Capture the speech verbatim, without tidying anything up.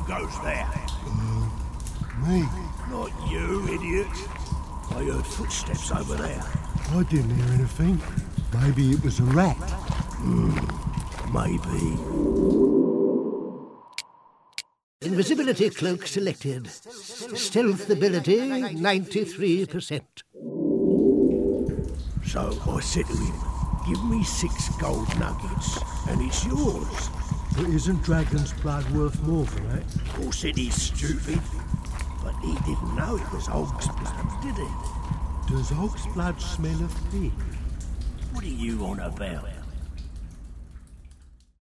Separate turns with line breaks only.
goes there?
Uh, me?
Not you, idiot. I heard footsteps over there.
I didn't hear anything. Maybe it was a rat.
Hmm, maybe.
Invisibility cloak selected. Stealth ability, ninety-three percent.
So I said to him, give me six gold nuggets, and it's yours.
But isn't dragon's blood worth more for that?
Of course it is, stupid. But he didn't know it was Og's blood, did he?
Does Og's blood smell of pig?
What are you on about?